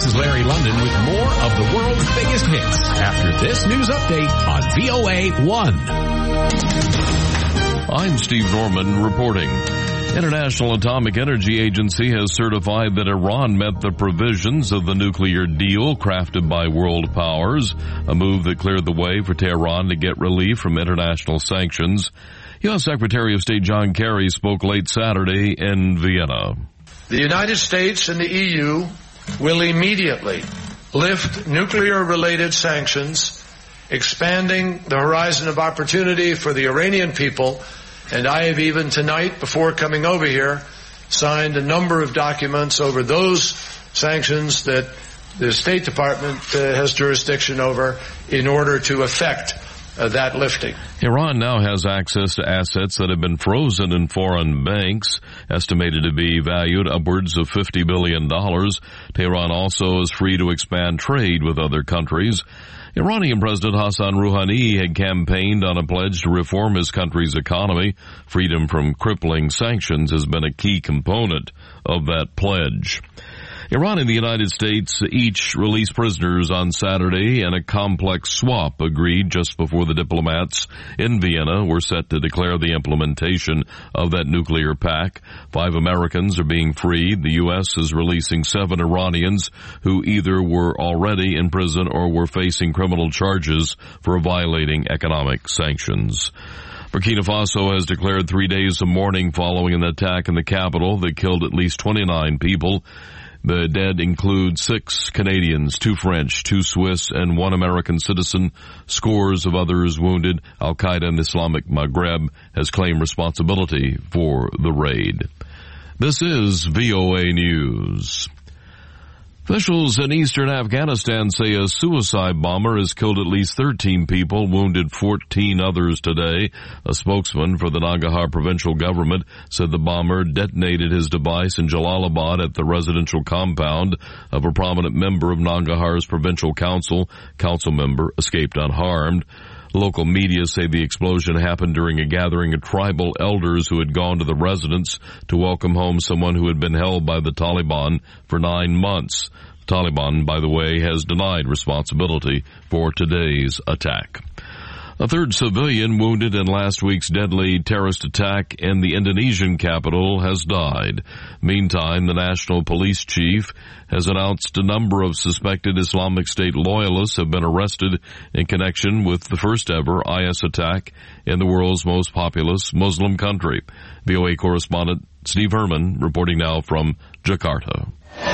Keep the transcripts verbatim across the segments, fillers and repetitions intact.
This is Larry London with more of the world's biggest hits after this news update on V O A one. I'm Steve Norman reporting. International Atomic Energy Agency has certified that Iran met the provisions of the nuclear deal crafted by world powers, a move that cleared the way for Tehran to get relief from international sanctions. U S. Secretary of State John Kerry spoke late Saturday in Vienna. The United States and the E U will immediately lift nuclear-related sanctions, expanding the horizon of opportunity for the Iranian people. And I have even tonight, before coming over here, signed a number of documents over those sanctions that the State Department uh, has jurisdiction over in order to effect uh, that lifting. Iran now has access to assets that have been frozen in foreign banks, estimated to be valued upwards of fifty billion dollars. Tehran also is free to expand trade with other countries. Iranian President Hassan Rouhani had campaigned on a pledge to reform his country's economy. Freedom from crippling sanctions has been a key component of that pledge. Iran and the United States each released prisoners on Saturday, and a complex swap agreed just before the diplomats in Vienna were set to declare the implementation of that nuclear pact. Five Americans are being freed. The U S is releasing seven Iranians who either were already in prison or were facing criminal charges for violating economic sanctions. Burkina Faso has declared three days of mourning following an attack in the capital that killed at least twenty-nine people. The dead include six Canadians, two French, two Swiss, and one American citizen. Scores of others wounded. Al-Qaeda in the Islamic Maghreb has claimed responsibility for the raid. This is V O A News. Officials in eastern Afghanistan say a suicide bomber has killed at least thirteen people, wounded fourteen others today. A spokesman for the Nangarhar provincial government said the bomber detonated his device in Jalalabad at the residential compound of a prominent member of Nangarhar's provincial council. Council member escaped unharmed. Local media say the explosion happened during a gathering of tribal elders who had gone to the residence to welcome home someone who had been held by the Taliban for nine months. The Taliban, by the way, has denied responsibility for today's attack. A third civilian wounded in last week's deadly terrorist attack in the Indonesian capital has died. Meantime, the national police chief has announced a number of suspected Islamic State loyalists have been arrested in connection with the first ever I S attack in the world's most populous Muslim country. V O A correspondent Steve Herman reporting now from Jakarta.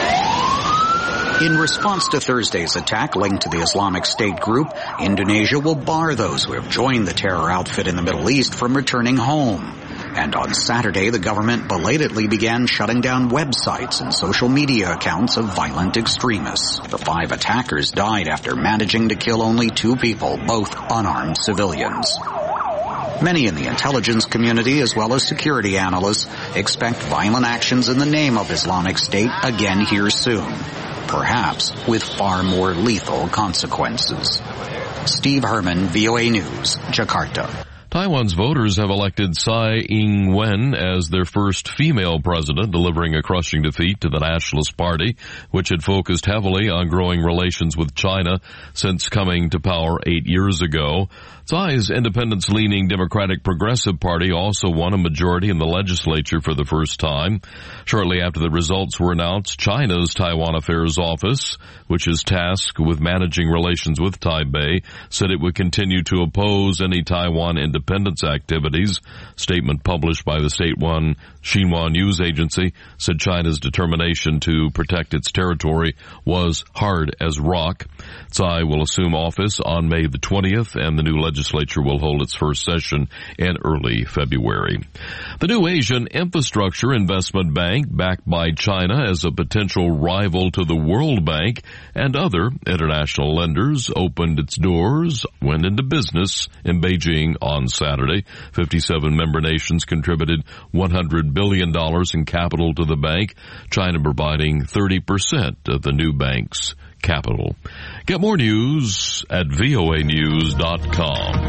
In response to Thursday's attack linked to the Islamic State group, Indonesia will bar those who have joined the terror outfit in the Middle East from returning home. And on Saturday, the government belatedly began shutting down websites and social media accounts of violent extremists. The five attackers died after managing to kill only two people, both unarmed civilians. Many in the intelligence community, as well as security analysts, expect violent actions in the name of Islamic State again here soon. Perhaps with far more lethal consequences. Steve Herman, V O A News, Jakarta. Taiwan's voters have elected Tsai Ing-wen as their first female president, delivering a crushing defeat to the Nationalist Party, which had focused heavily on growing relations with China since coming to power eight years ago. Tsai's independence-leaning Democratic Progressive Party also won a majority in the legislature for the first time. Shortly after the results were announced, China's Taiwan Affairs Office, which is tasked with managing relations with Taipei, said it would continue to oppose any Taiwan independence activities. A statement published by the state-run Xinhua news agency said China's determination to protect its territory was hard as rock. Tsai will assume office on May the twentieth, and the new legislature will hold its first session in early February. The new Asian Infrastructure Investment Bank, backed by China as a potential rival to the World Bank and other international lenders, opened its doors, went into business in Beijing on Saturday. fifty-seven member nations contributed one hundred billion dollars in capital to the bank, China providing thirty percent of the new bank's capital. Get more news at V O A news dot com.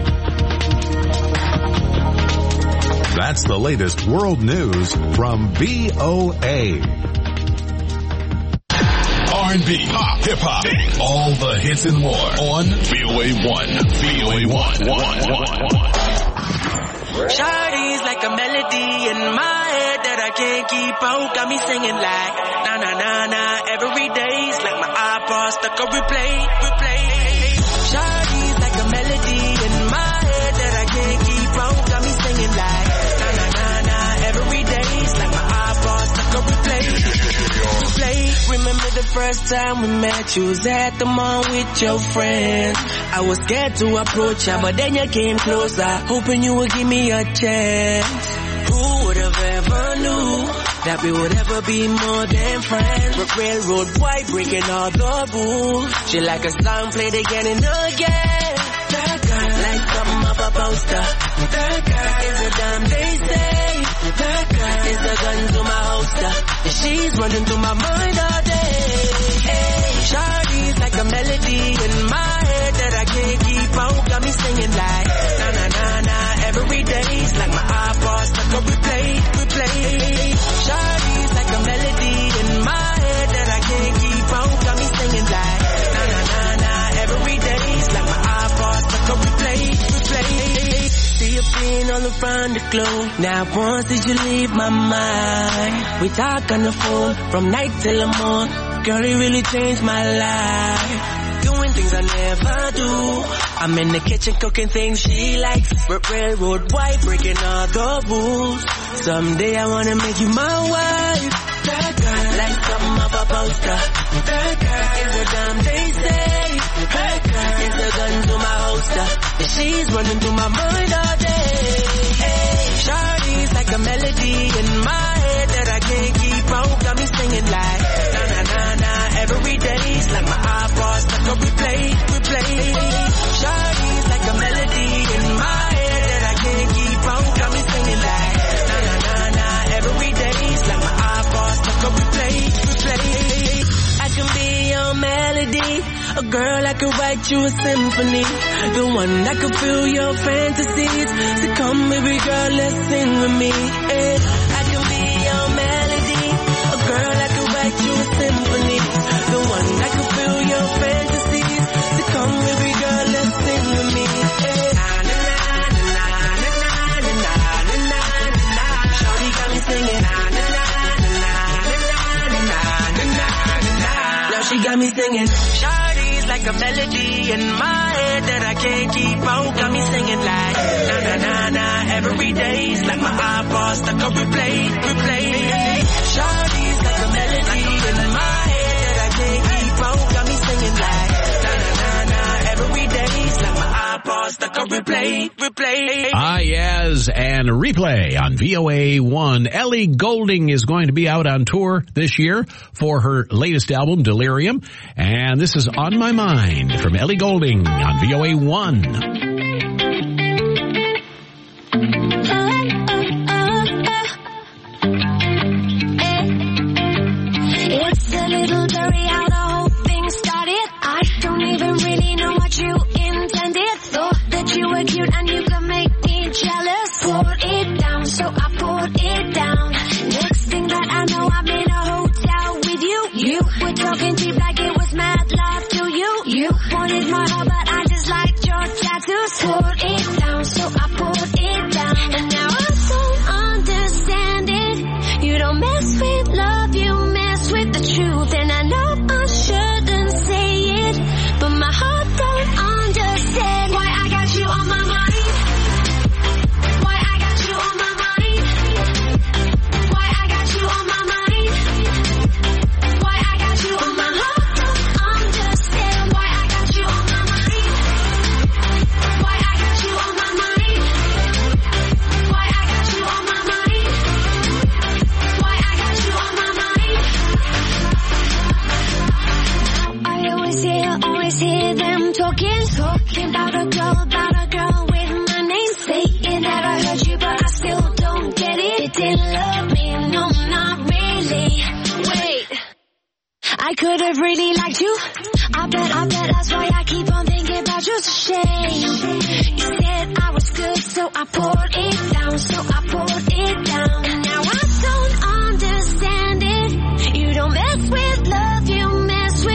That's the latest world news from V O A. R and B, pop, hip-hop, all the hits and more on V O A one. V O A one. Shawty's like a melody in my head that I can't keep out. Got me singing like na na na na every day's like my iPod stuck on replay, replay. Shawty's like a melody in my head that I can't keep out. Got me singing like na na na na every day's like my iPod stuck on replay, replay. Remember the first time we met? You was at the mall with your friends. I was scared to approach ya, but then you came closer, hoping you would give me a chance. Who would have ever knew that we would ever be more than friends? But railroad white breaking all the rules. She like a song played again and again. That girl like something up a poster. That girl is a damn they say. That girl is a gun to my holster. And she's running through my mind all day. Hey, Shawty's like a melody in my head that I can't keep out. Got me singing like na na na na every day's like my iPod stuck on replay, replay. Shawty's like a melody in my head that I can't keep out. Got me singing like na na na na every day's like my iPod stuck on replay, replay. See you being all around the globe. Now once did you leave my mind? We talk on the phone from night till the morning. Girl, it really changed my life. Doing things I never do. I'm in the kitchen cooking things she likes. Railroad white breaking all the rules. Someday I wanna make you my wife. That girl like something up a poster. That girl is a damn they say. That girl is a gun to my holster. And she's running through my mind all day. Hey, Shawty's like a melody in my head that I can't keep out. Got me singing like na na na na every day's like my iPod stuck on replay, replay. Shawty's like a melody in my head that I can't keep out. Got me singing like na na na na every day's like my iPod stuck on replay, replay. I can be your melody, a girl I could write you a symphony, the one that could fill your fantasies. So come baby girl, let's sing with me. Hey, I can be your melody, a girl I could write you a symphony, the one that could fill your fantasies. So come baby girl, let's sing with me. Hey, na na na na na na na na na na. Shawty got me singing na na na na na na na na na. Now she got me singing. Shawty's like a melody in my head that I can't keep out. Got me singing like na na na na every day's like my iPod stuck on replay, replay. Shawty's like a melody in my head that I can't keep out. Got me singing like na na na na every day's like my iPod stuck on replay, replay. Ah, yes, and replay on V O A one. Ellie Goulding is going to be out on tour this year for her latest album, Delirium. And this is On My Mind from Ellie Goulding on V O A one. It's a little blurry how the whole thing started. I don't even really know what you intended. Thought that you were cute and you could make me jealous. Poured it down, so I poured it down. Next thing that I know, I'm in a hotel with you. You were talking cheap like it was mad love to you. You wanted my heart, but I just liked your tattoos. Poured it down, so I poured it down. And now I don't understand it. You don't mess with love, you mess with the truth. And I know I shouldn't say it, but my heart don't understand why I got you on my mind. Why I got you on my mind. Why I got you on my mind. Why I got you on my heart don't understand why I got you on my mind. Why I got you on my mind. Why I got you on my mind. Why I got you on my mind. I always hear, always hear them talking, talking about a girl, about a girl with my name. Say it never hurt you, but I still don't get it. It didn't love me, no, not really. Wait, I could have really liked you. I bet, I bet that's why I keep on thinking about you. It's a shame. You said I was good, so I poured it down, so I poured it down. And now I don't understand it. You don't mess with love, you mess with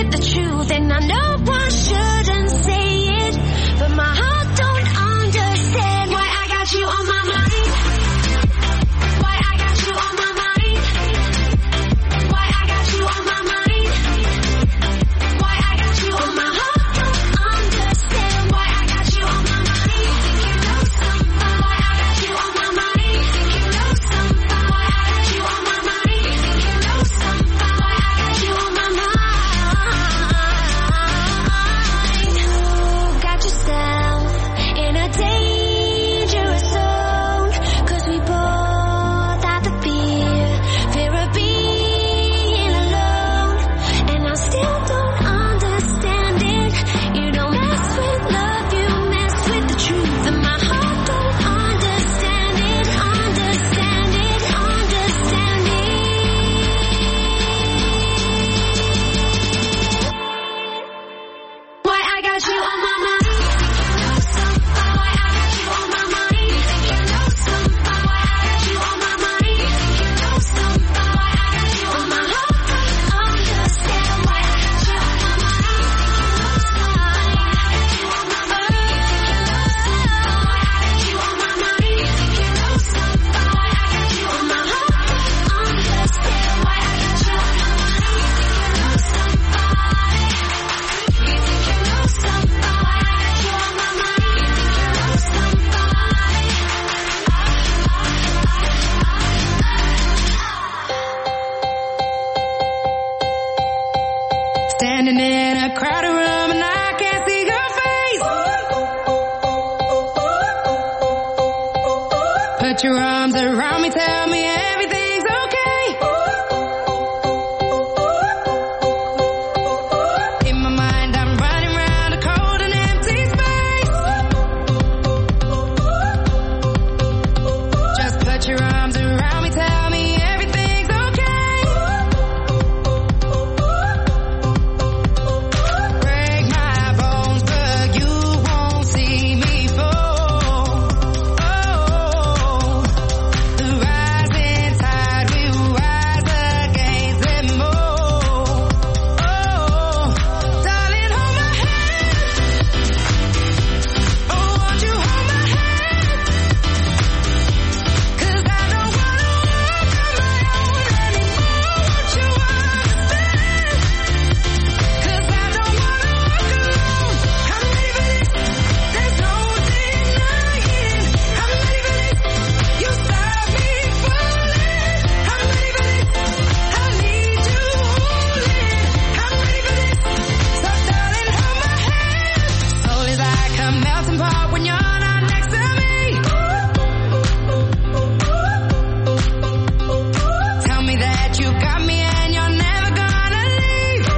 Standing in a crowded room and I can't see your face. Put your arms around me, tell me everything's okay. In my mind I'm running around a cold and empty space. Just put your arms around me, tell me everything's okay. Break my bones, but you won't see me fall. Oh, the rising tide will rise against them all. Oh, darling, hold my hand. Oh, won't you hold my hand? 'Cause I don't wanna walk on my own anymore. Won't you understand? 'Cause I don't wanna walk alone. I'm ready for this. There's no denying. I'm ready for this. You stop me falling. I'm ready for this. I need you holding. I'm ready for this. So darling, hold my hand. Soul is like a melting pot when you're not next to me. Tell me that you got me and you're never gonna leave.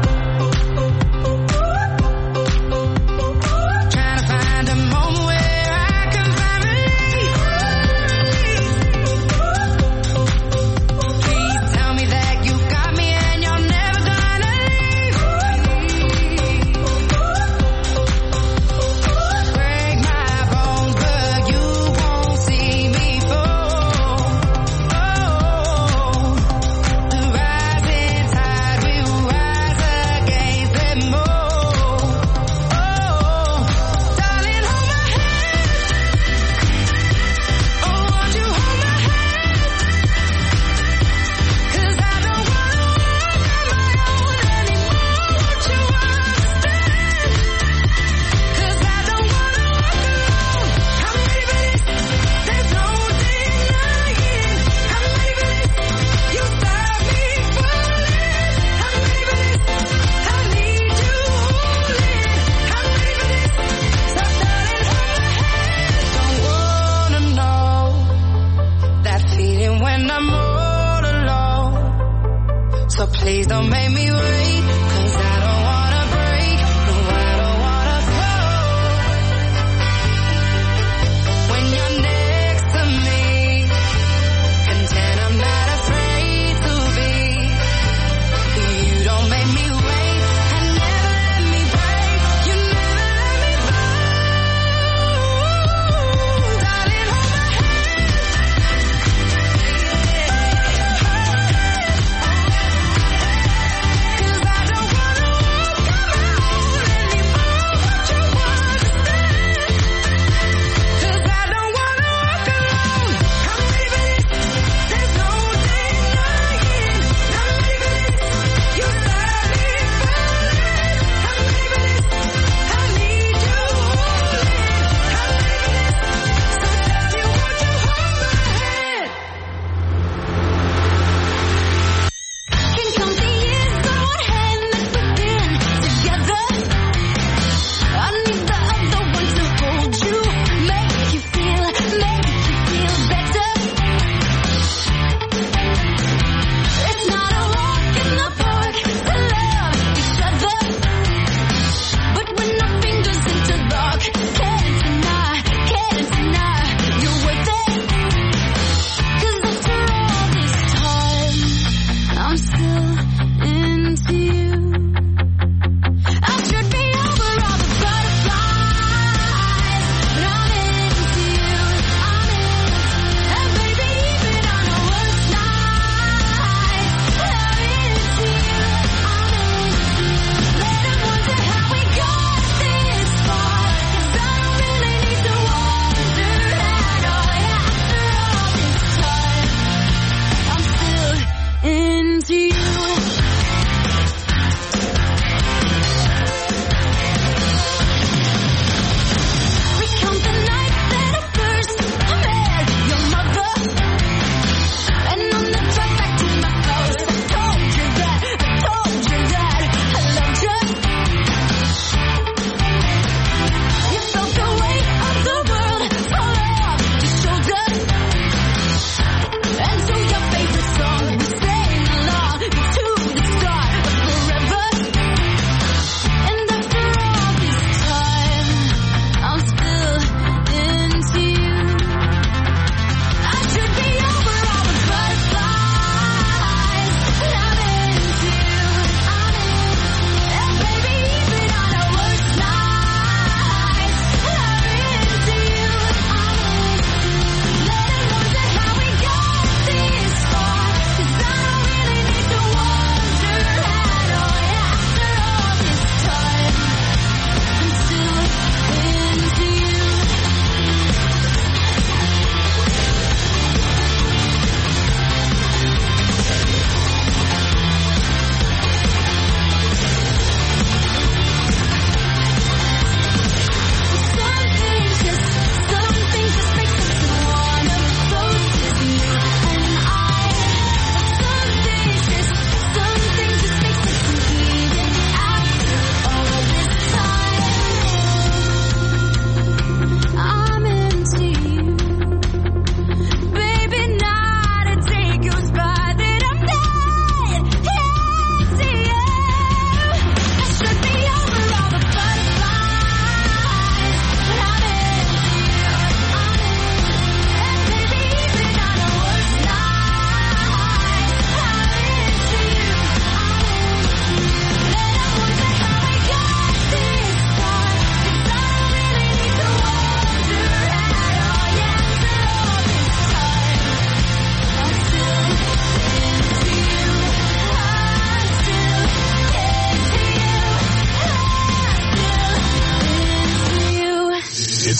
Trying to find a moment where I can find relief. Please tell me that you got me and you're never gonna leave. Break my bones, but you won't see me fall. Oh, the rising tide will rise against them all. Oh, darling, hold my hand. Oh, won't you hold my hand? 'Cause I don't wanna walk on my own anymore. Won't you understand? 'Cause I don't wanna walk alone. I'm ready for this. There's no denying. I'm ready for this. You stop me falling. I'm ready for this. I need you holding. I'm ready for this. So darling, hold my hand. Don't wanna know that feeling when I'm all alone. So please don't make me wait, 'cause I don't wanna break. No, I don't wanna fall. When you're next to me, content I'm not afraid to be. You don't make me wait, and never let me break. You never let me fall. Darling, hold my hand. 'Cause I don't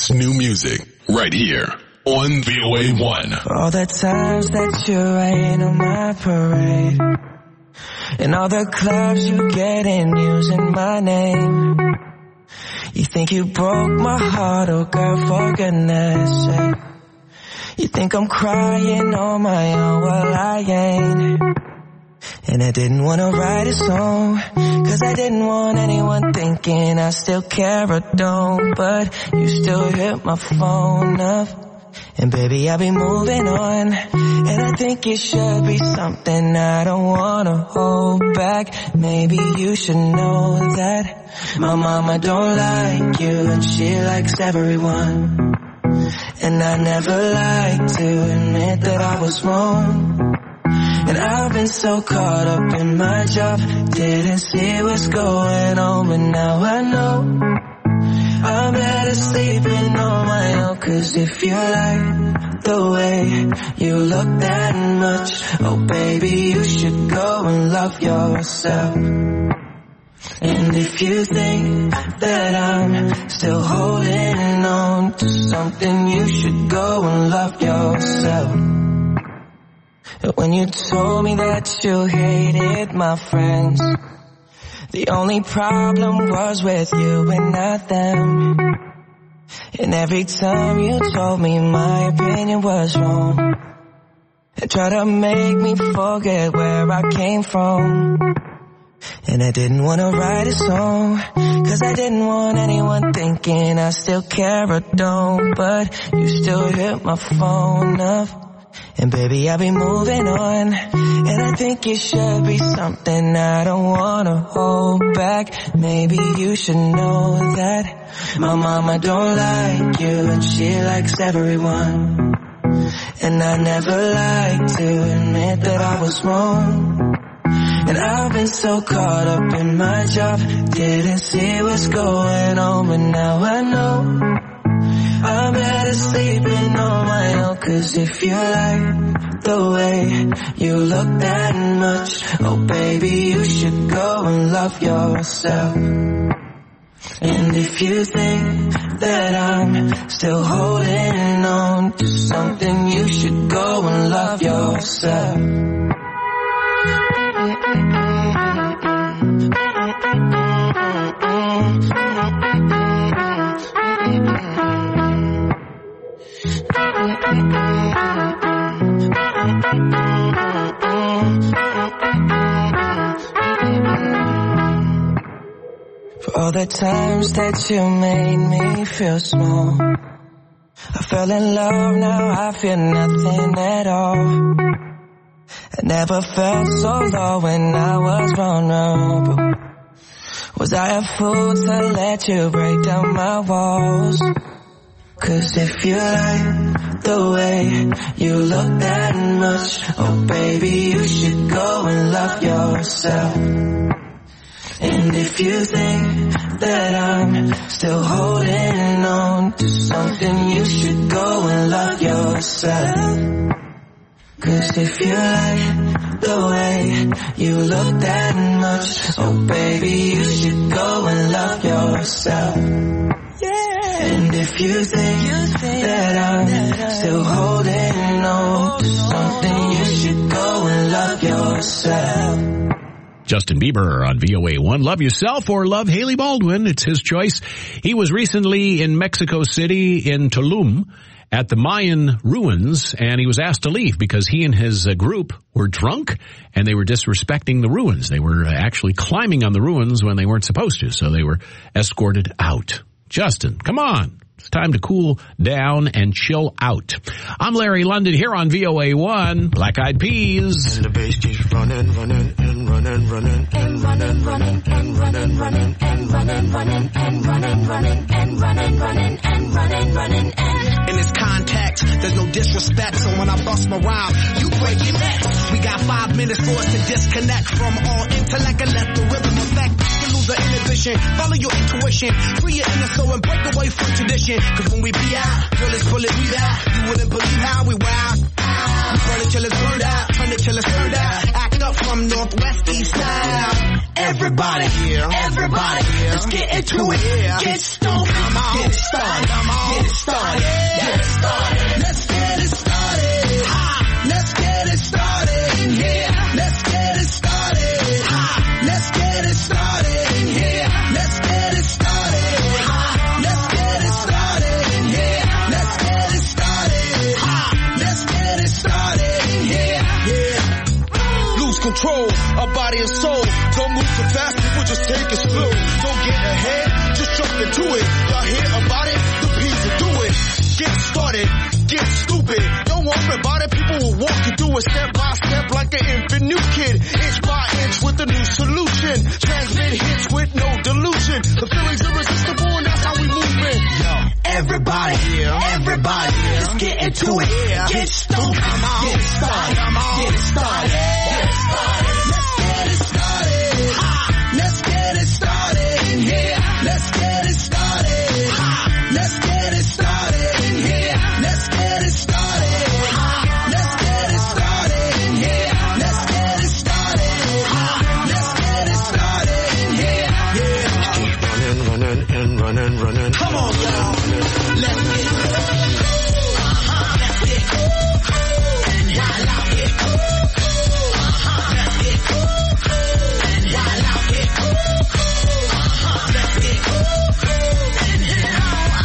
best new music right here on V O A one. All the times that you rain on my parade, and all the clubs you get in using my name. You think you broke my heart, oh girl, for goodness sake. You think I'm crying on my own, well I ain't. And I didn't want to write a song, cause I didn't want anyone thinking I still care or don't. But you still hit my phone up, and baby I'll be moving on. And I think it should be something I don't want to hold back. Maybe you should know that my mama don't like you, and she likes everyone. And I never liked to admit that I was wrong. And I've been so caught up in my job, didn't see what's going on, but now I know I'm better sleeping on my own. Cause if you like the way you look that much, oh baby, you should go and love yourself. And if you think that I'm still holding on to something, you should go and love yourself. When you told me that you hated my friends, the only problem was with you and not them. And every time you told me my opinion was wrong, and tried to make me forget where I came from. And I didn't want to write a song, cause I didn't want anyone thinking I still care or don't. But you still hit my phone up, and baby I'll be moving on. And I think it should be something I don't want to hold back. Maybe you should know that my mama don't like you, and she likes everyone. And I never liked to admit that I was wrong. And I've been so caught up in my job, didn't see what's going on, but now I know I'm better sleeping on my own. Cause if you like the way you look that much, oh baby, you should go and love yourself. And if you think that I'm still holding on to something, you should go and love yourself. For all the times that you made me feel small, I fell in love, now I feel nothing at all. I never felt so low when I was vulnerable. Was I a fool to let you break down my walls? Cause if you like the way you look that much, oh baby, you should go and love yourself. And if you think that I'm still holding on to something, you should go and love yourself. Cause if you like the way you look that much, oh baby, you should go and love yourself. Yeah. And if you think, you think that I'm that still holding on to something, you should go and love yourself. Justin Bieber on V O A one. Love yourself or love Haley Baldwin. It's his choice. He was recently in Mexico City in Tulum at the Mayan ruins, and he was asked to leave because he and his uh, group were drunk and they were disrespecting the ruins. They were uh, actually climbing on the ruins when they weren't supposed to, so they were escorted out. Justin, come on. It's time to cool down and chill out. I'm Larry London here on V O A one, Black Eyed Peas. And the bass keeps running, running, and running, running, and running, running, and running, running, and running, running, and running, running, and running, running, and running, running, and in this context, there's no disrespect, so when I bust my rhyme, you break your neck. We got five minutes for us to disconnect from all intellect and let the rhythm affect. You lose the inhibition, follow your intuition, free your inner soul and break away from tradition. Cause when we be out, girl, it's bullet we out. You wouldn't believe how we wow. We burn it till it's burned out, turn it till it's turned out. Act up from northwest, east side. Everybody, everybody, let's get into it. Get stoked, get it started, get it started, get it started. Let's get it started. Ha! Let's get it started in here. Let's get it started. Ha! Let's get it started in here. Let's get it started. Ha! Let's get it started in here. Let's get it started. Ha! Let's get it started in here. Yeah. Lose control of body and soul. Don't move too fast, people just take it slow. Don't get ahead, just jump into it. Y'all hear about it? The P's will do it. Get started, get stupid. Don't worry about it, people will walk you through it step by step like an infant new kid. Inch by inch with a new solution. Transmit hits with no delusion. The feeling's irresistible and that's how we move it. Yo, everybody, everybody, let's get into it. Get stoked, get it started, get it started, get it started. Let's get it started. Ha! Let's get it started in here. Let's get it started. Ha! Let's get it started in here. Let's get it started. Ha! Let's get it started in here. Let's get it started. Ha! Let's get it started in here. Yeah. Running, running, and running, running. Come on, y'all. Let's get it. Uh-huh. Let's get it. And y'all out here. Uh-huh. Let's get it. And y'all out here. Uh-huh. Let's get it. And y'all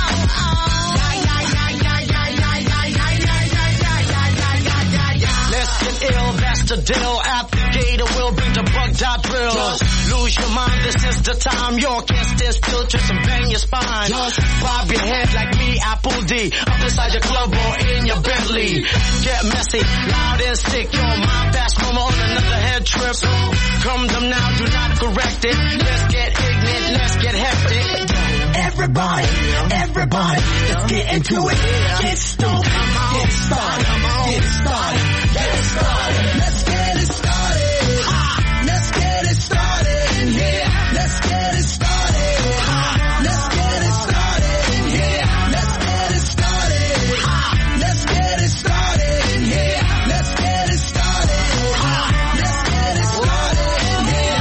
Let's get ill, that's the deal. Applicator will bring the bug dot drill. Just lose your mind, this is the time. You can't stand still, just bang your spine. Just bob your head like me, Apple D. Up inside your club or in your Bentley. Get messy, loud and sick. Your mind fast, mama on another head trip. So come them now, do not correct it. Let's get ignorant, let's get hectic. Everybody, everybody, let's get into it. Get stoked, get it started, get it started, get it started. Let's get it started. Ha! Let's get it started in here. Let's get it started. Ha! Let's get it started in here. Let's get it started. Ha! Let's get it started in here. Let's get it started. Ha! Let's get it started in here.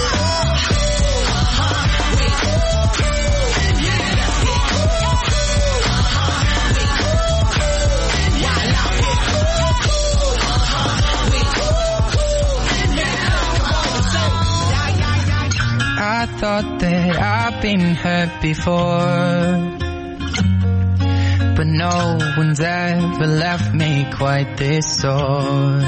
I thought that I've been hurt before, but no one's ever left me quite this sore.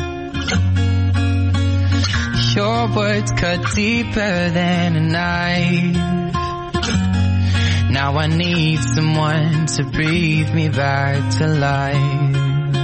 Your words cut deeper than a knife. Now I need someone to breathe me back to life.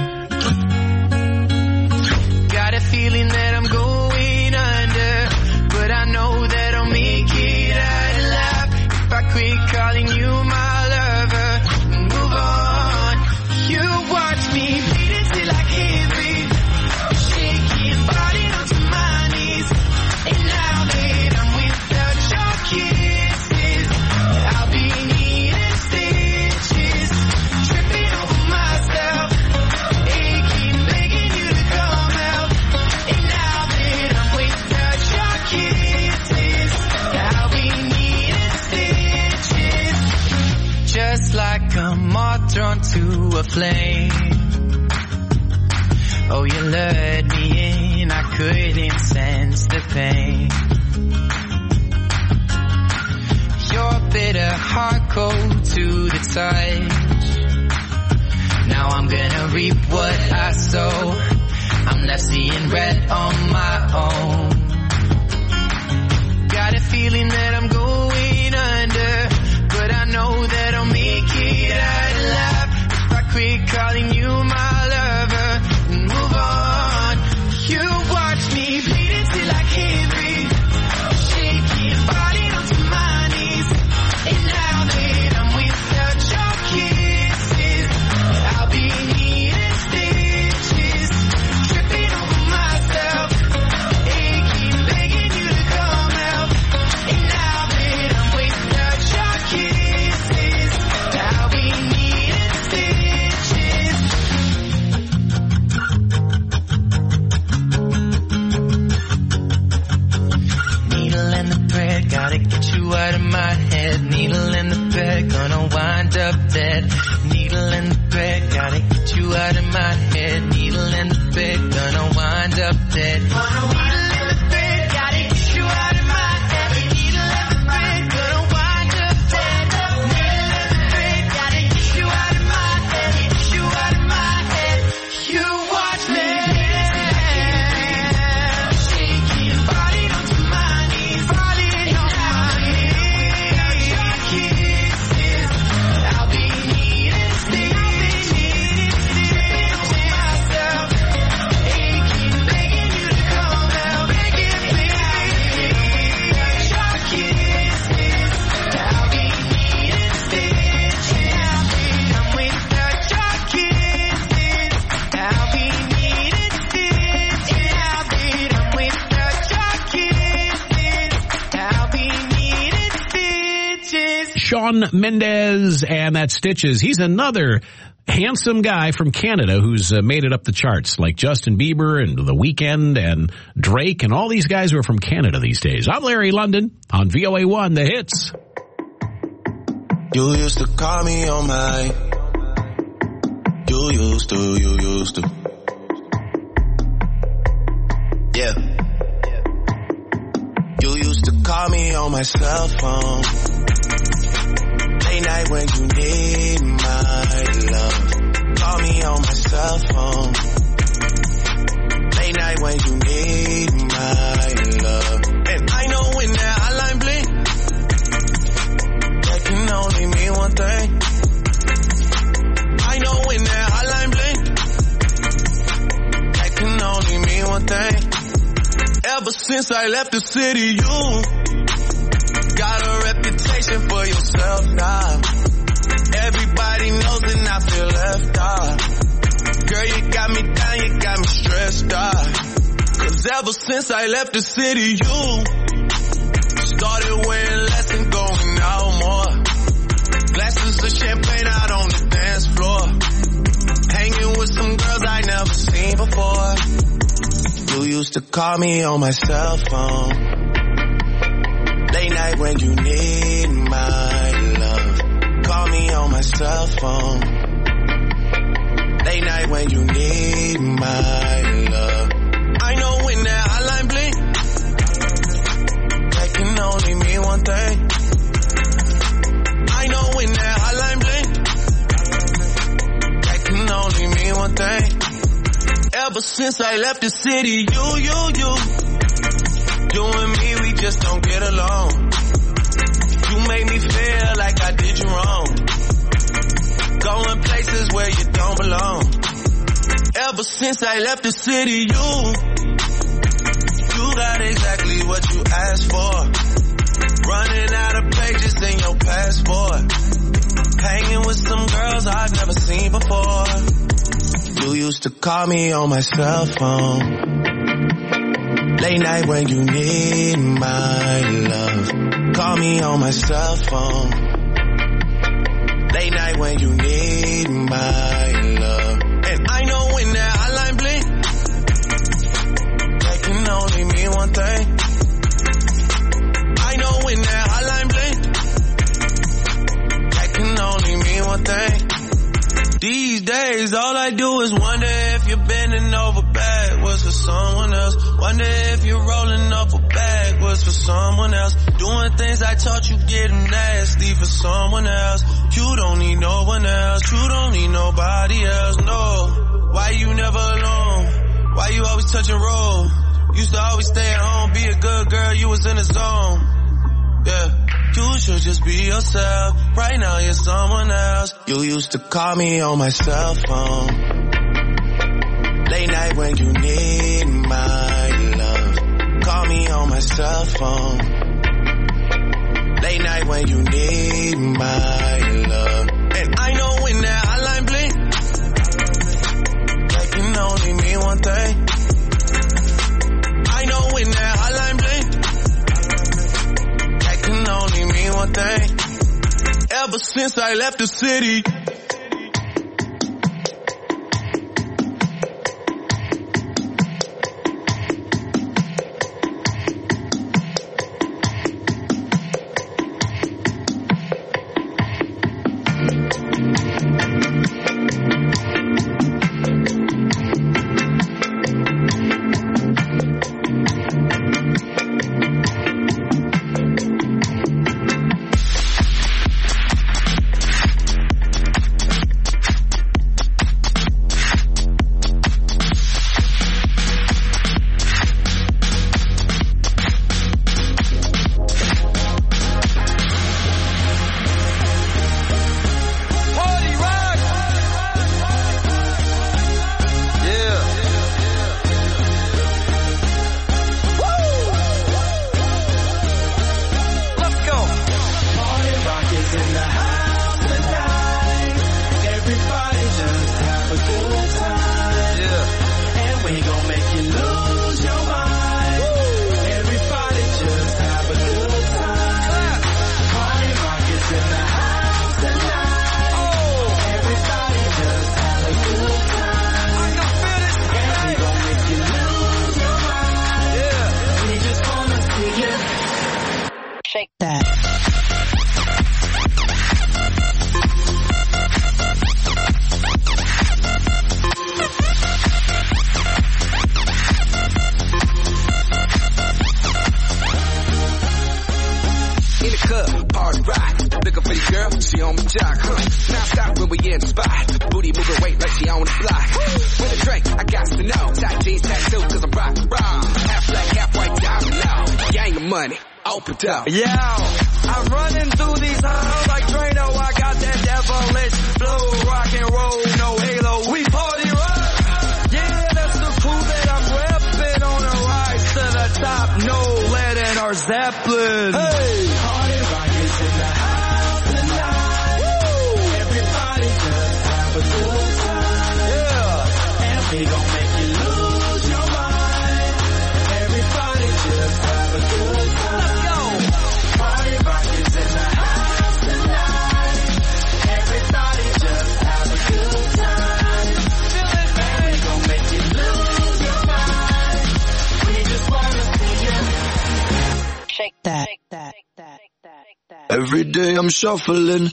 Got a feeling that I'm going under, but I know that I'll make it out alive if I quit calling you my lover and move on. You watch me bleed until I can't breathe, shaking, falling onto my knees. And now that I'm without your kisses, I'll be needing stitches, tripping over myself, aching, begging you to come out. And now that I'm without your kisses, I'll be needing stitches, just like a moth drawn to a flame. Oh, you lured me in, I couldn't sense the pain. Your bitter heart cold to the touch. Now I'm gonna reap what I sow. I'm left seeing red on my own. Got a feeling that I'm going under, but I know that I'll make it out alive if I quit calling you my lover and move on. You watch me bleed until I can't breathe, shaking, falling onto my knees. And now that I'm without your kisses, I'll be needing stitches, tripping over myself, aching, bread, gotta get you out of my head. Needle in the thread, gonna wind up dead. Needle in the thread, gotta get you out of my head. Needle in the thread, gonna wind up dead. Needle in the thread, gotta get you out of my head. Needle in the thread, gonna wind up dead. Needle in the thread, gotta get you out of my head. Get you out of my head. You watch me. Shawn Mendes, and that Stitches. He's another handsome guy from Canada who's uh, made it up the charts, like Justin Bieber and The Weeknd and Drake and all these guys who are from Canada these days. I'm Larry London on V O A one, The Hits. You used to call me on my, you used to, you used to, yeah. You used to call me on my cell phone. Late night when you need my love. Call me on my cell phone. Late night when you need my love. And I know when that hotline blink, that can only mean one thing. I know when that hotline blink, that can only mean one thing. Ever since I left the city, you got a reputation for yourself now. Everybody knows and I feel left out. Girl, you got me down, you got me stressed out. Cause ever since I left the city, you started wearing less and going out more. Glasses of champagne out on the dance floor. Hanging with some girls I never seen before. You used to call me on my cell phone. Late night when you need my love. Call me on my cell phone. Late night when you need my love. I know when that hotline blink, that can only mean one thing. I know when that hotline blink, that can only mean one thing. Ever since I left the city, you, you, you, you and me, we just don't get along. You make me feel like I did you wrong. Going places where you don't belong. Ever since I left the city, you, you got exactly what you asked for. Running out of pages in your passport. Hanging with some girls I've never seen before. You used to call me on my cell phone. Late night when you need my love. Call me on my cell phone. Late night when you need my love. And I know when that hotline blink, that can only mean one thing. I know when that hotline blink, that can only mean one thing. These days, all I do is wonder if you're bending over backwards for someone else. Wonder if you're rolling up a backwards for someone else. Doing things I taught you getting nasty for someone else. You don't need no one else. You don't need nobody else, no. Why you never alone? Why you always touch and roll? Used to always stay at home, be a good girl, you was in the zone. Yeah. You should just be yourself. Right now you're someone else. You used to call me on my cell phone. Late night when you need my love. Call me on my cell phone. Late night when you need my love. And I know when that hotline blink, that can only mean one thing. I know when that hotline blink, can only mean one thing. Ever since I left the city, Shake that. In the club, party rock. Looking for the girl, she on my jock, huh? Now stop when we in the spot. Booty moving weight like she on the block. With a drink, I got to know. Tight jeans, tattoo, cause I'm rock, rock. Half black, half white, diamond now. Gang of money, open up. Yeah, I'm running through these halls like Drano. I got that devilish flow, rock and roll, no halo. We party rock. Yeah, that's the crew that I'm repping on a rise to the top. No lead in our Zeppelin. Hey, party rock is in the house tonight. Woo. Everybody just have a good time. Yeah, and we gon' make you lose your mind. Everybody just have a good time. Let's go. Party rock is in the house tonight. Everybody just have a good time. Feel it, man. We gon' make you lose your mind. We just wanna see you shake that. Shake that. Every day I'm shuffling.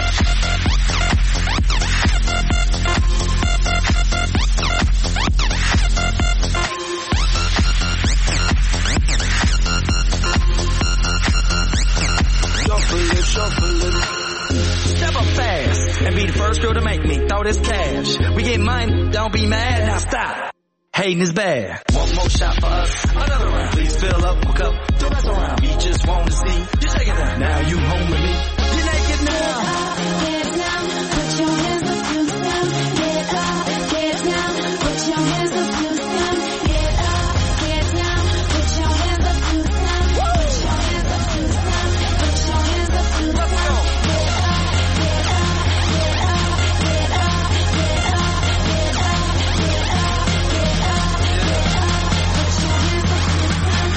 Shuffling, shuffling. Step up fast and be the first girl to make me throw this cash. We get money, don't be mad, now stop. Hating is bad. One more shot for us, another round. Please fill up a cup, don't mess around. We just want to see you shake it down. Now you home with me. You naked now. Get down, put your hands up to the sound. Get up, get down, put your hands up to the sound. Get up, get down, put your hands up to the sound. Put your hands up to the sound. Put your hands up to the sound. Get up, get up, get up, get up, get up, get up, get up, get up, get up. Put your hands up to the sound.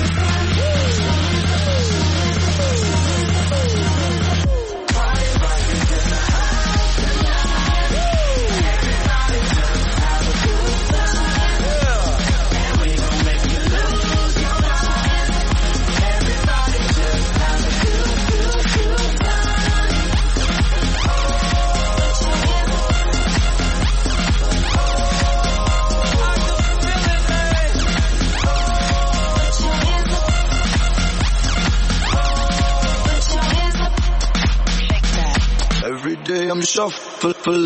Every day I'm shuffling.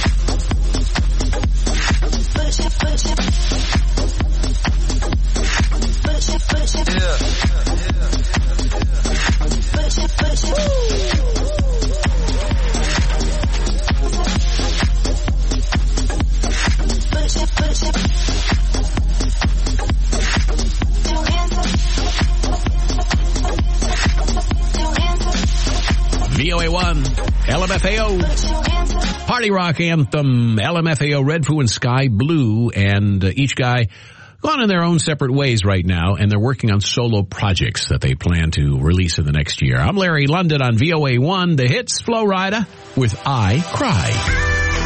V O A one, L M F A O, Party Rock Anthem, L M F A O, Red Foo and Sky Blue, and uh, each guy gone in their own separate ways right now, and they're working on solo projects that they plan to release in the next year. I'm Larry London on V O A one, the hits, Flo Rida with I Cry.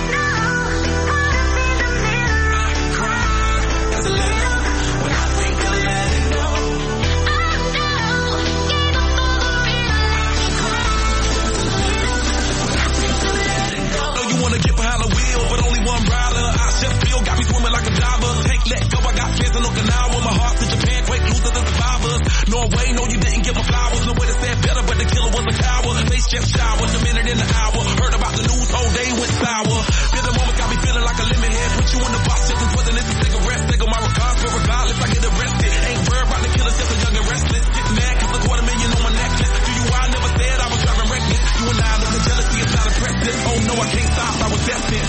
Norway, no, you didn't give a flowers. No way to say it better, but the killer was a coward. Face just showered, a minute in the hour. Heard about the news, whole day went sour. Feel the moment got me feeling like a lemon head. Put you in the box, just as wasn't it a cigarette. Take on my regards, but regardless, I get arrested. Ain't worried about the killer, just a young and restless. Get mad, cause a quarter million on my necklace. Do you, I never said I was driving reckless. You and I know the jealousy is not impressive. Oh no, I can't stop, I was destined.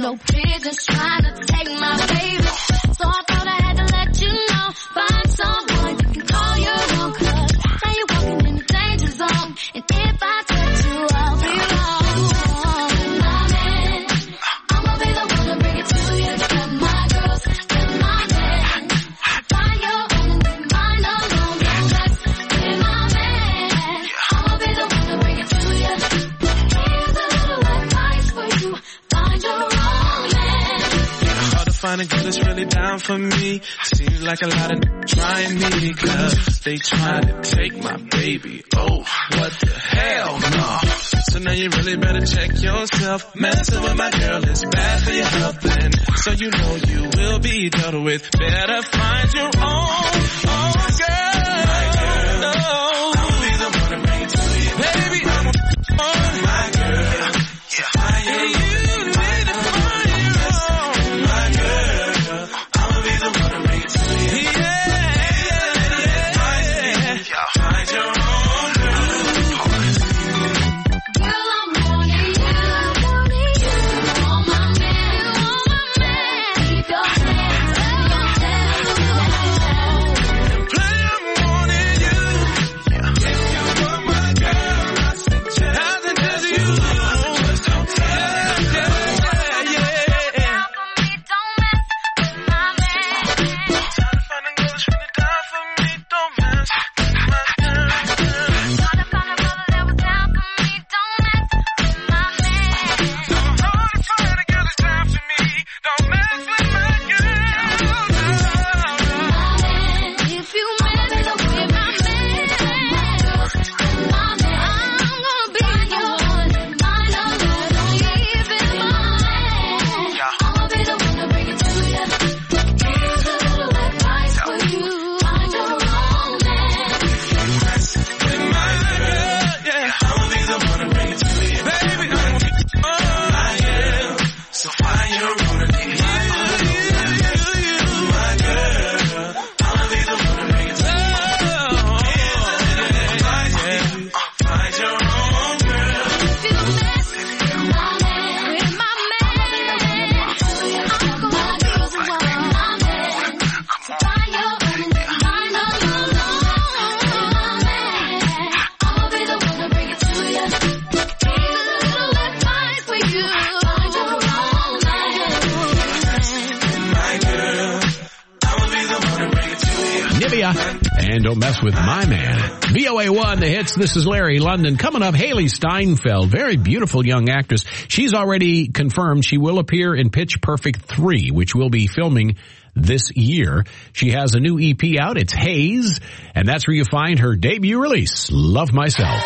no pigeons trying to take my baby. So I thought I had to let you know. Find someone you can call your own, 'cause now you're walking in the danger zone. And if I touch you, I'll be wrong. My man, I'ma be the one to bring it to you. You're my girls, you're my man. Find your own and leave mine alone. Don't mess with my man. I'ma be the one to bring it to you. Here's a little advice for you. Find your own man. Hard to find a girl that's really down for me. Seems like a lot of trying me, 'cause they trying to take my baby. Oh, what the hell, no. So now you really better check yourself. Messing with my girl is bad for your health, and so you know you will be dealt with. Better find your own, own girl. My girl, no. I'll be the one to bring it to you. Baby, I'm on my girl. Yeah, find your own. And don't mess with my man. V O A one, the hits. This is Larry London. Coming up, Haley Steinfeld, very beautiful young actress. She's already confirmed she will appear in Pitch Perfect three, which will be filming this year. She has a new E P out. It's Haze, and that's where you find her debut release, Love Myself.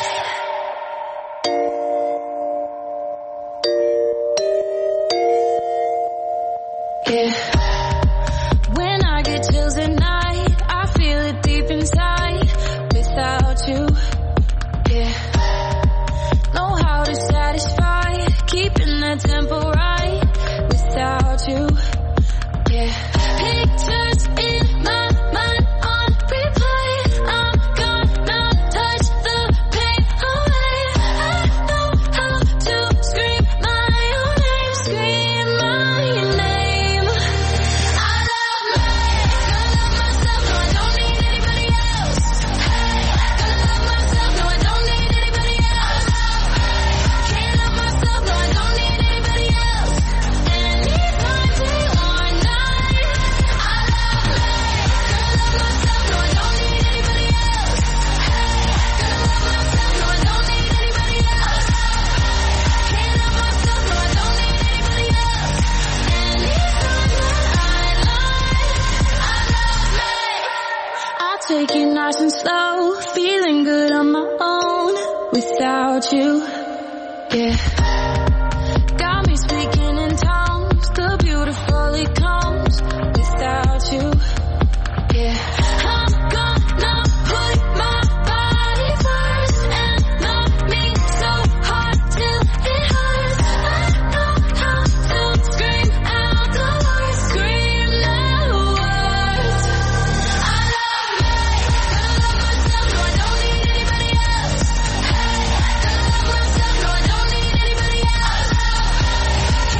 Yeah. When I get chills at night, I feel it deep inside. Without you, yeah. Know how to satisfy, keeping that tempo right. Without you, yeah. Pictures in my mind on replay. I'm gonna touch the pain away. I know how to scream my own name, scream my name. I love me, gonna love myself, no I don't need anybody else. Hey, gonna love myself, no I don't need anybody else. Can't love myself, no I don't need anybody else. Anytime, day or night. I love me, gonna love myself, no I don't need anybody else. Hey, gonna love myself, no I don't need anybody else. Can't love myself, no I don't need anybody else. Anytime that I lie, I love me. I'll take it nice and slow, feeling good on my own without you. Yeah. Got me speaking in tongues, the beautiful it comes without you. Yeah. I'm gonna put my body first and love me so hard till it hurts. I know how to scream out the words, scream the words. I love me, gonna love myself, no I don't need anybody else. Hey, gonna love myself, no I don't need anybody else.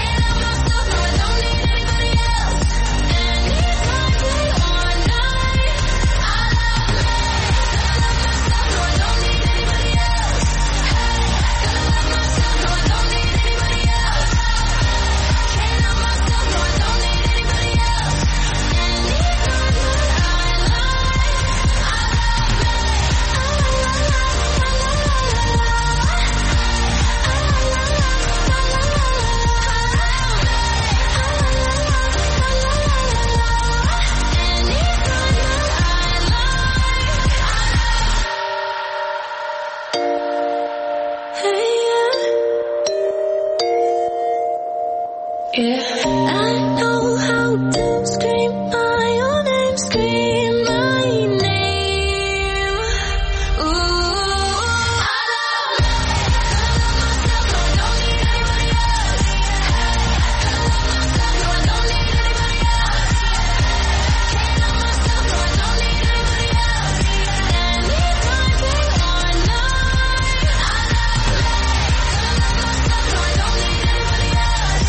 Yeah, I know how to scream my own name, scream my name. Ooh, I love me, I love myself, I don't need anybody else. I love myself, I don't need anybody else. Can't love myself, I don't need anybody else. Anytime, day or night. I love me, I love myself, I don't need anybody else.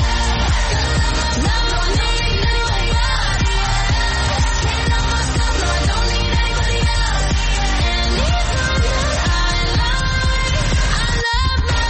Love don't need anybody else. Can't love myself, no, I don't need anybody else. Anytime that I lie, I love me.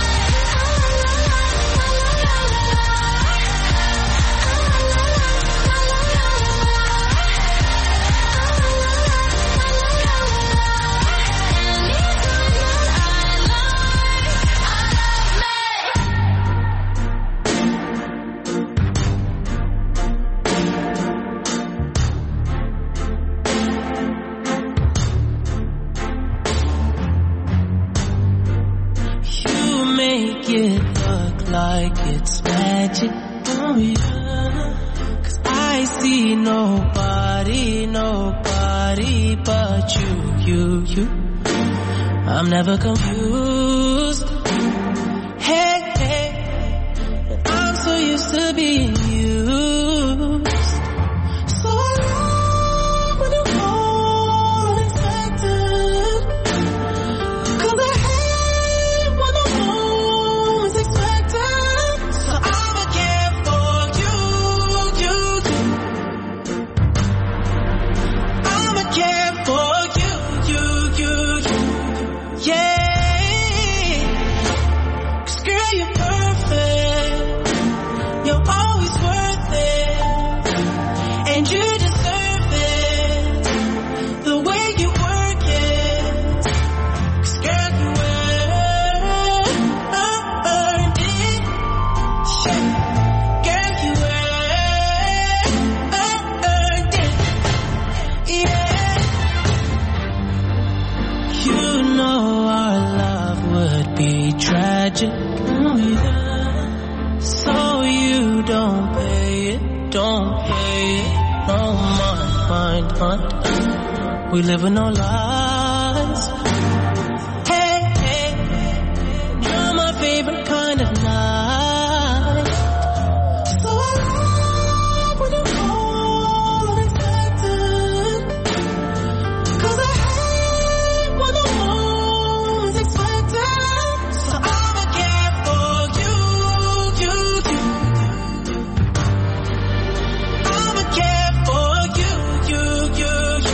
You make it look like it's magic, oh yeah. 'Cause I see nobody, nobody but you, you, you. I'm never confused. Hey, hey, I'm so used to being used. So I love when you call unexpected. 'Cause I hate when the moon's expected. So I'ma care for you, you, you. I'ma care for you, you, you, you. Yeah. 'Cause girl, you're perfect. You're always worth it. And you deserve it. The way you work it. 'Cause girl, you earned it. Yeah. Girl, you earned it. Yeah. You know our love would be tragic. Oh, yeah. So you don't pay it, don't pay it. No mind, mind, mind. We live in no lies. Hey, hey, you're my favorite kind of night. So I love when you call unexpected. 'Cause I hate when the moon's expected. So I'ma care for you, you, you. I'ma care for you, you, you, you.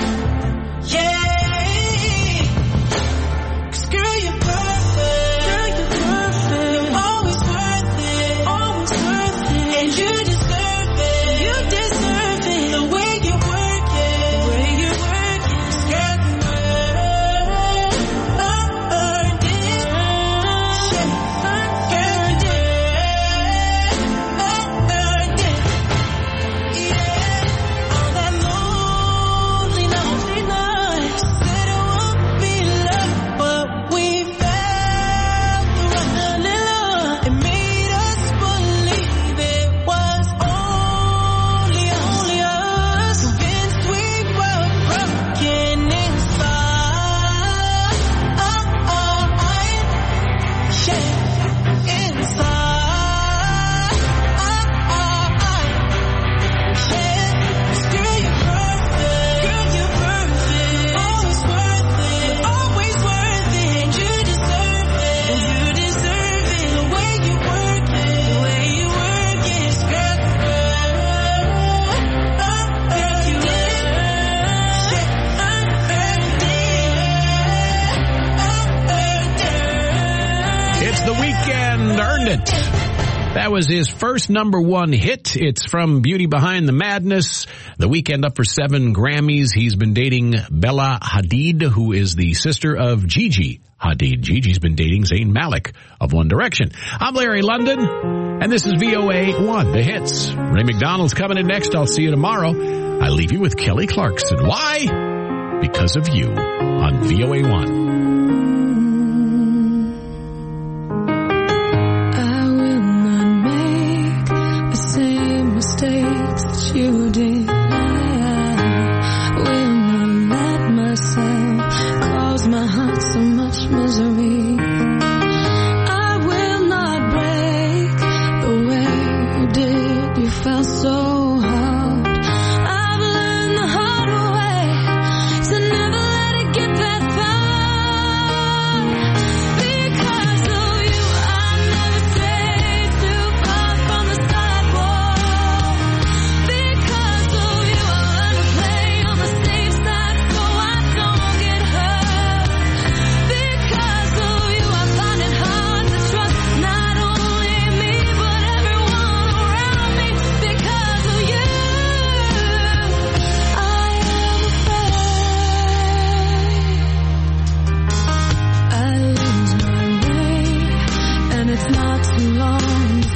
Yeah. 'Cause girl, you're perfect. Girl, you're perfect. You're always worth it. Always worth it. And you deserve it. You deserve it. The way you work it. The way you work it. 'Cause girl, you earned it. Yeah. Girl, you earned it. Yeah. On that lonely, lonely night, said it won't be love, but we felt the running love. It made us believe it was only, only us. Convinced we were broken inside. Yeah, inside. Yeah, 'cause girl, you're perfect. Girl, you're perfect. Always worth it. Always worth it. And you deserve it. And you deserve it. The way you work it. The way you work it. 'Cause girl, you earned it. You earned it. It's The Weeknd, Earned It. That was his first number one hit. It's from Beauty Behind the Madness. The Weeknd up for seven Grammys. He's been dating Bella Hadid, who is the sister of Gigi Hadid. Gigi's been dating Zayn Malik of One Direction. I'm Larry London, and this is V O A one, The Hits. Ray McDonald's coming in next. I'll see you tomorrow. I leave you with Kelly Clarkson. Why? Because of You on V O A one. I will not make a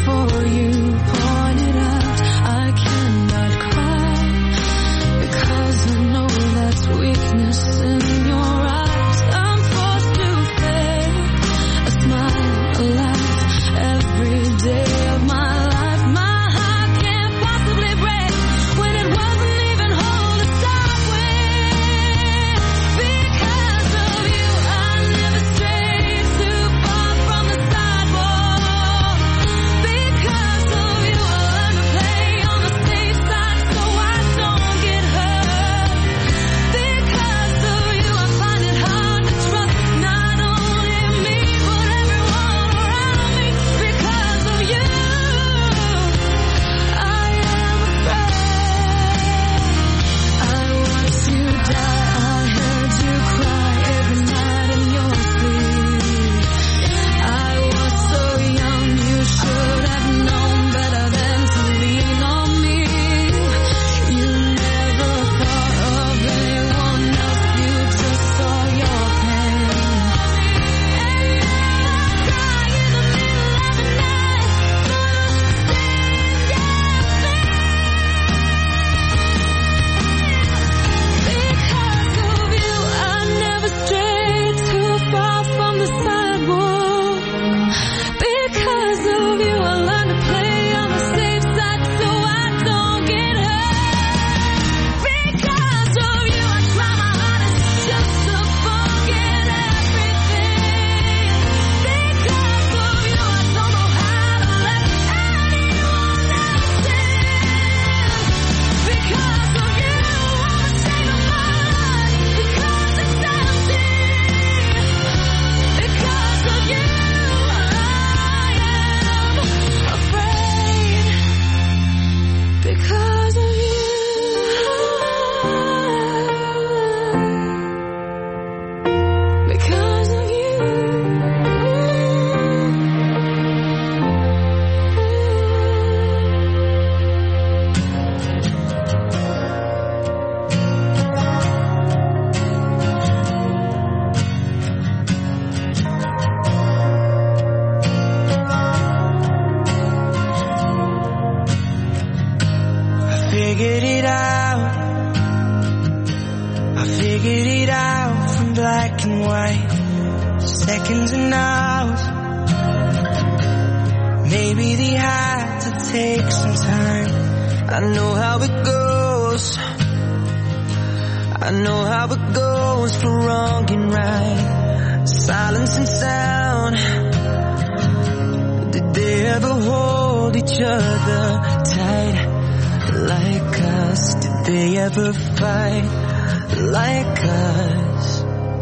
before you point it out. I cannot cry because I know that's weakness in your eyes. I'm forced to fake a smile, a laugh every day of my life. My heart can't possibly break when it wasn't even whole to start with. Because of you, I never strayed too far from the sidewalk. Because of you, I learned to play on the safe side so I don't get hurt. Because of you, I find it hard to trust not only me but everyone around me. Because of you, I am afraid. I watched you die, I heard you cry every night in your sleep. I was so young, you should have known better than to lean on me. You never thought of anyone else, you just saw your pain. And now I cry in the middle of the night for the same damn thing. Because of you, I never strayed too far from the sidewalk. Because of you, I learned to play on the safe side so I don't get hurt. Because of you, I try my hardest just to forget everything. Because of you, I don't know how to let anyone else in. Because of you, I'm ashamed of my life because it's empty. Because of you, I am afraid. Because of you, because of I figured it out. I figured it out from black and white. Seconds and hours. Maybe they had to take some time. I know how it goes. I know how it goes for wrong and right. Silence and sound. Did they ever hold each other tight? Like us, did they ever fight like us?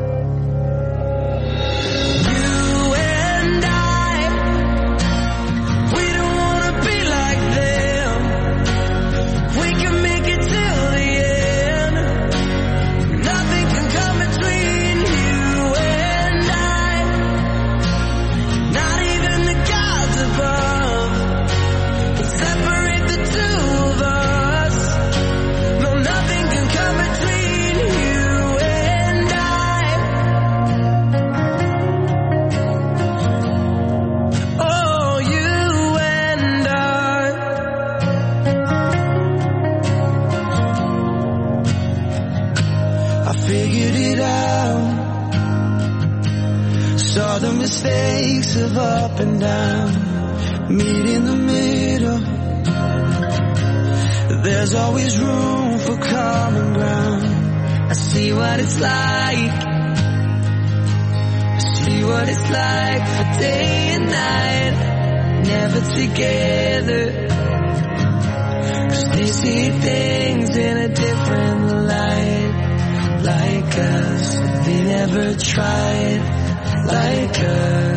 You and I, we don't wanna be like them. We can make it till the end. Nothing can come between you and I. Not even the gods above can separate the two of us. No, nothing can come between you and I. Oh, you and I. I figured it out. Saw the mistakes of up and down. Meet in the middle. There's always room for common ground. I see what it's like. I see what it's like for day and night. Never together. 'Cause they see things in a different light. Like us, they never tried like us.